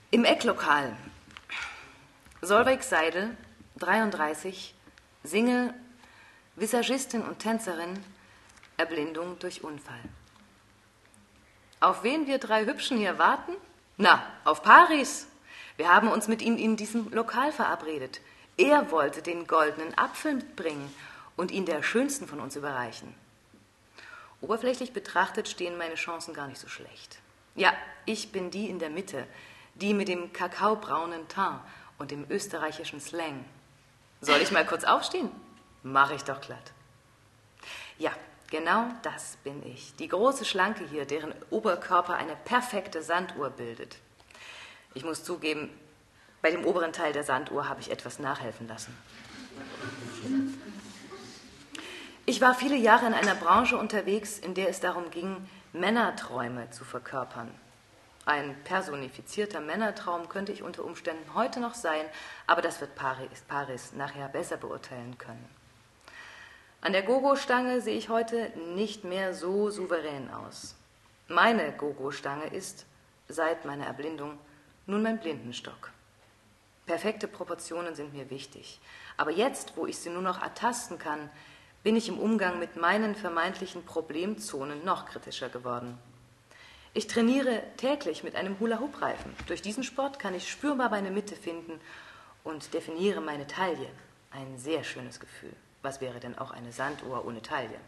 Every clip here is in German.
Im Ecklokal. Solveig Seidel, 33, Single, Visagistin und Tänzerin, Erblindung durch Unfall. Auf wen wir drei Hübschen hier warten? Na, auf Paris. Wir haben uns mit ihm in diesem Lokal verabredet. Er wollte den goldenen Apfel mitbringen und ihn der Schönsten von uns überreichen. Oberflächlich betrachtet stehen meine Chancen gar nicht so schlecht. Ja, ich bin die in der Mitte, die mit dem kakaobraunen Teint und dem österreichischen Slang. Soll ich mal kurz aufstehen? Mach ich doch glatt. Ja, genau das bin ich. Die große Schlanke hier, deren Oberkörper eine perfekte Sanduhr bildet. Ich muss zugeben, bei dem oberen Teil der Sanduhr habe ich etwas nachhelfen lassen. Ich war viele Jahre in einer Branche unterwegs, in der es darum ging, Männerträume zu verkörpern. Ein personifizierter Männertraum könnte ich unter Umständen heute noch sein, aber das wird Paris nachher besser beurteilen können. An der Gogo-Stange sehe ich heute nicht mehr so souverän aus. Meine Gogo-Stange ist, seit meiner Erblindung, nun mein Blindenstock. Perfekte Proportionen sind mir wichtig, aber jetzt, wo ich sie nur noch ertasten kann, bin ich im Umgang mit meinen vermeintlichen Problemzonen noch kritischer geworden. Ich trainiere täglich mit einem Hula-Hoop-Reifen. Durch diesen Sport kann ich spürbar meine Mitte finden und definiere meine Taille. Ein sehr schönes Gefühl. Was wäre denn auch eine Sanduhr ohne Taille?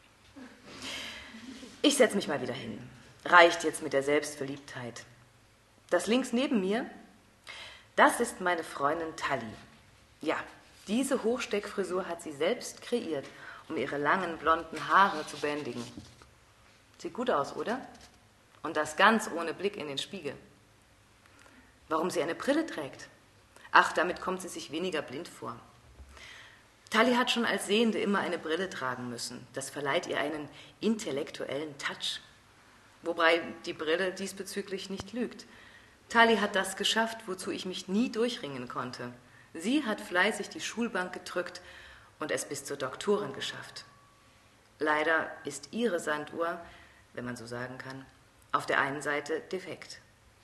Ich setze mich mal wieder hin. Reicht jetzt mit der Selbstverliebtheit. Das links neben mir, das ist meine Freundin Tali. Ja, diese Hochsteckfrisur hat sie selbst kreiert, um ihre langen blonden Haare zu bändigen. Sieht gut aus, oder? Und das ganz ohne Blick in den Spiegel. Warum sie eine Brille trägt? Ach, damit kommt sie sich weniger blind vor. Tali hat schon als Sehende immer eine Brille tragen müssen. Das verleiht ihr einen intellektuellen Touch. Wobei die Brille diesbezüglich nicht lügt. Tali hat das geschafft, wozu ich mich nie durchringen konnte. Sie hat fleißig die Schulbank gedrückt und es bis zur Doktorin geschafft. Leider ist ihre Sanduhr, wenn man so sagen kann, auf der einen Seite defekt.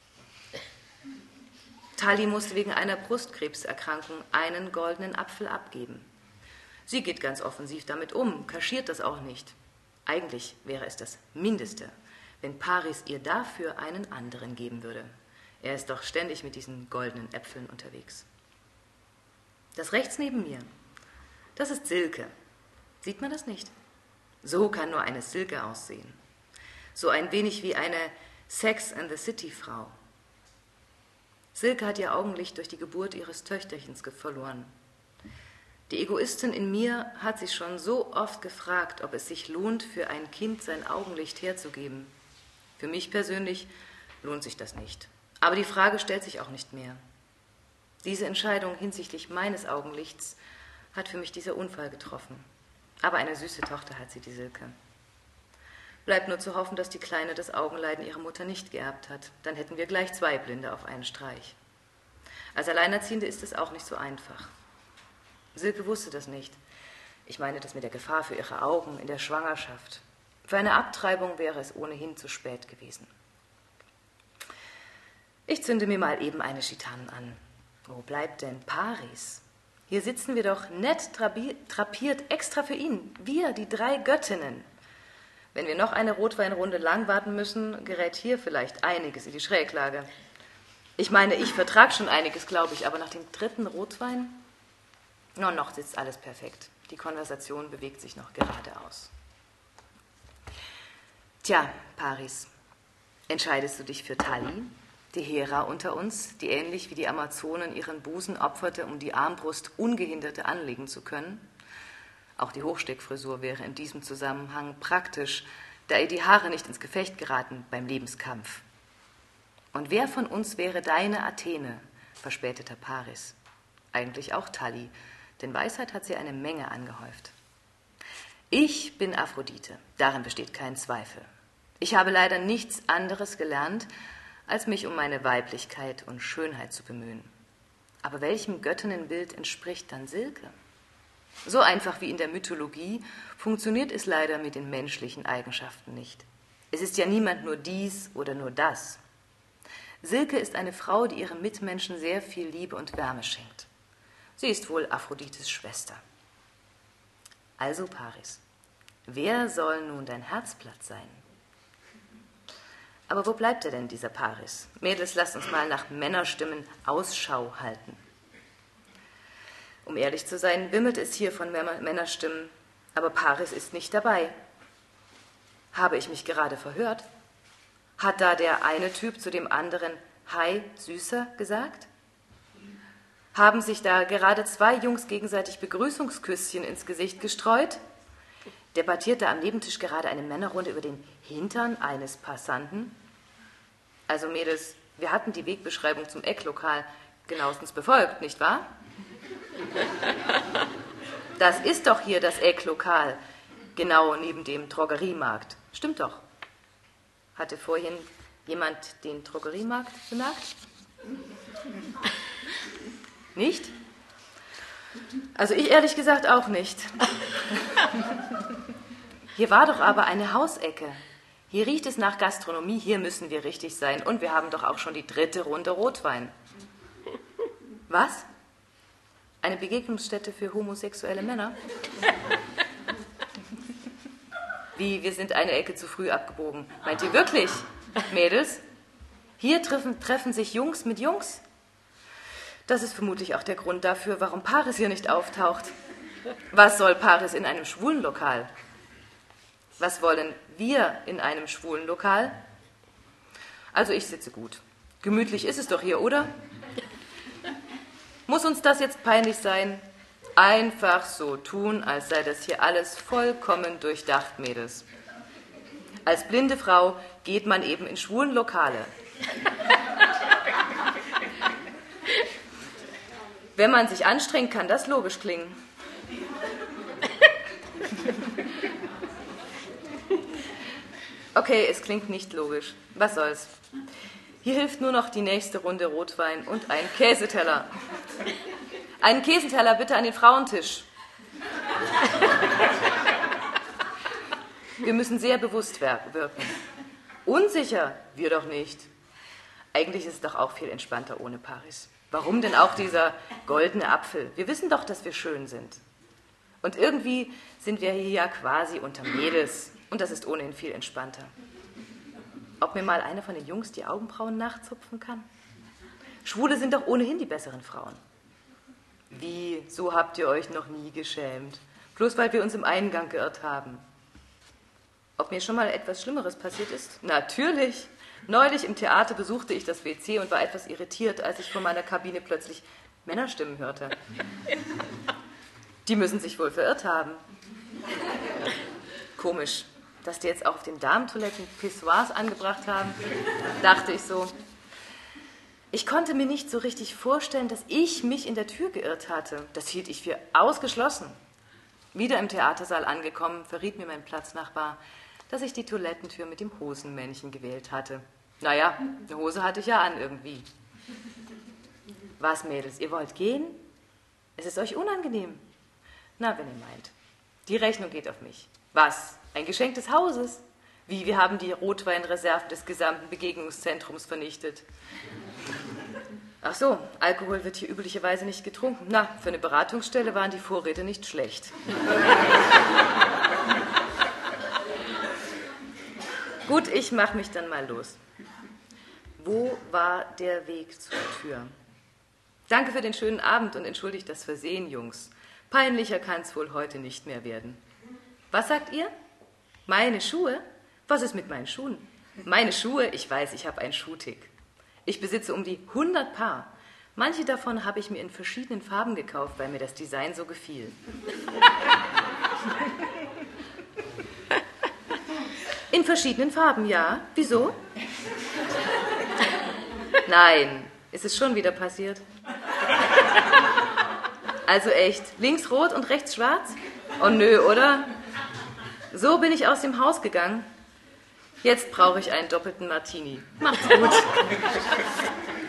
Tali musste wegen einer Brustkrebserkrankung einen goldenen Apfel abgeben. Sie geht ganz offensiv damit um, kaschiert das auch nicht. Eigentlich wäre es das Mindeste, wenn Paris ihr dafür einen anderen geben würde. Er ist doch ständig mit diesen goldenen Äpfeln unterwegs. Das rechts neben mir, das ist Silke. Sieht man das nicht? So kann nur eine Silke aussehen. So ein wenig wie eine Sex and the City-Frau. Silke hat ihr Augenlicht durch die Geburt ihres Töchterchens verloren. Die Egoistin in mir hat sich schon so oft gefragt, ob es sich lohnt, für ein Kind sein Augenlicht herzugeben. Für mich persönlich lohnt sich das nicht. Aber die Frage stellt sich auch nicht mehr. Diese Entscheidung hinsichtlich meines Augenlichts hat für mich dieser Unfall getroffen. Aber eine süße Tochter hat sie, die Silke. Bleibt nur zu hoffen, dass die Kleine das Augenleiden ihrer Mutter nicht geerbt hat. Dann hätten wir gleich 2 Blinde auf einen Streich. Als Alleinerziehende ist es auch nicht so einfach. Silke wusste das nicht. Ich meine das mit der Gefahr für ihre Augen in der Schwangerschaft. Für eine Abtreibung wäre es ohnehin zu spät gewesen. Ich zünde mir mal eben eine Schitanen an. Wo bleibt denn Paris? Hier sitzen wir doch nett drapiert extra für ihn. Wir, die 3 Göttinnen. Wenn wir noch eine Rotweinrunde lang warten müssen, gerät hier vielleicht einiges in die Schräglage. Ich meine, ich vertrage schon einiges, glaube ich, aber nach dem 3. Rotwein? Noch sitzt alles perfekt. Die Konversation bewegt sich noch geradeaus. Tja, Paris, entscheidest du dich für Tali, die Hera unter uns, die ähnlich wie die Amazonen ihren Busen opferte, um die Armbrust ungehinderte anlegen zu können? Auch die Hochsteckfrisur wäre in diesem Zusammenhang praktisch, da ihr die Haare nicht ins Gefecht geraten beim Lebenskampf. Und wer von uns wäre deine Athene, verspäteter Paris? Eigentlich auch Tali, denn Weisheit hat sie eine Menge angehäuft. Ich bin Aphrodite, darin besteht kein Zweifel. Ich habe leider nichts anderes gelernt, als mich um meine Weiblichkeit und Schönheit zu bemühen. Aber welchem Göttinnenbild entspricht dann Silke? So einfach wie in der Mythologie funktioniert es leider mit den menschlichen Eigenschaften nicht. Es ist ja niemand nur dies oder nur das. Silke ist eine Frau, die ihren Mitmenschen sehr viel Liebe und Wärme schenkt. Sie ist wohl Aphrodites Schwester. Also, Paris, wer soll nun dein Herzblatt sein? Aber wo bleibt er denn, dieser Paris? Mädels, lasst uns mal nach Männerstimmen Ausschau halten. Um ehrlich zu sein, wimmelt es hier von Männerstimmen, aber Paris ist nicht dabei. Habe ich mich gerade verhört? Hat da der eine Typ zu dem anderen Hi, Süßer gesagt? Haben sich da gerade zwei Jungs gegenseitig Begrüßungsküsschen ins Gesicht gestreut? Debattiert da am Nebentisch gerade eine Männerrunde über den Hintern eines Passanten? Also Mädels, wir hatten die Wegbeschreibung zum Ecklokal genauestens befolgt, nicht wahr? Das ist doch hier das Ecklokal, genau neben dem Drogeriemarkt. Stimmt doch. Hatte vorhin jemand den Drogeriemarkt bemerkt? Nicht? Also ich ehrlich gesagt auch nicht. Hier war doch aber eine Hausecke. Hier riecht es nach Gastronomie, hier müssen wir richtig sein. Und wir haben doch auch schon die 3. Runde Rotwein. Was? Eine Begegnungsstätte für homosexuelle Männer? Wie, wir sind eine Ecke zu früh abgebogen. Meint ihr wirklich, Mädels? Hier treffen sich Jungs mit Jungs? Das ist vermutlich auch der Grund dafür, warum Paris hier nicht auftaucht. Was soll Paris in einem schwulen Lokal? Was wollen wir in einem schwulen Lokal? Also ich sitze gut. Gemütlich ist es doch hier, oder? Muss uns das jetzt peinlich sein? Einfach so tun, als sei das hier alles vollkommen durchdacht, Mädels. Als blinde Frau geht man eben in schwulen Lokale. Wenn man sich anstrengt, kann das logisch klingen. Okay, es klingt nicht logisch. Was soll's? Hier hilft nur noch die nächste Runde Rotwein und ein Käseteller. Einen Käseteller bitte an den Frauentisch. Wir müssen sehr bewusst wirken. Unsicher? Wir doch nicht. Eigentlich ist es doch auch viel entspannter ohne Paris. Warum denn auch dieser goldene Apfel? Wir wissen doch, dass wir schön sind. Und irgendwie sind wir hier ja quasi unter Mädels. Und das ist ohnehin viel entspannter. Ob mir mal einer von den Jungs die Augenbrauen nachzupfen kann? Schwule sind doch ohnehin die besseren Frauen. Wie, so habt ihr euch noch nie geschämt? Bloß weil wir uns im Eingang geirrt haben. Ob mir schon mal etwas Schlimmeres passiert ist? Natürlich. Neulich im Theater besuchte ich das WC und war etwas irritiert, als ich vor meiner Kabine plötzlich Männerstimmen hörte. Die müssen sich wohl verirrt haben. Komisch, dass die jetzt auch auf den Damentoiletten Pissoirs angebracht haben, dachte ich so. Ich konnte mir nicht so richtig vorstellen, dass ich mich in der Tür geirrt hatte. Das hielt ich für ausgeschlossen. Wieder im Theatersaal angekommen, verriet mir mein Platznachbar, dass ich die Toilettentür mit dem Hosenmännchen gewählt hatte. Naja, eine Hose hatte ich ja an irgendwie. Was, Mädels, ihr wollt gehen? Es ist euch unangenehm? Na, wenn ihr meint. Die Rechnung geht auf mich. Was? Ein Geschenk des Hauses? Wie, wir haben die Rotweinreserven des gesamten Begegnungszentrums vernichtet. Ach so, Alkohol wird hier üblicherweise nicht getrunken. Na, für eine Beratungsstelle waren die Vorräte nicht schlecht. Gut, ich mache mich dann mal los. Wo war der Weg zur Tür? Danke für den schönen Abend und entschuldigt das Versehen, Jungs. Peinlicher kann's wohl heute nicht mehr werden. Was sagt ihr? Meine Schuhe? Was ist mit meinen Schuhen? Meine Schuhe? Ich weiß, ich habe einen Schuhtick. Ich besitze um die 100 Paar. Manche davon habe ich mir in verschiedenen Farben gekauft, weil mir das Design so gefiel. In verschiedenen Farben, ja. Wieso? Nein, ist es schon wieder passiert? Also echt, links rot und rechts schwarz? Oh nö, oder? So bin ich aus dem Haus gegangen. Jetzt brauche ich einen doppelten Martini. Macht's gut.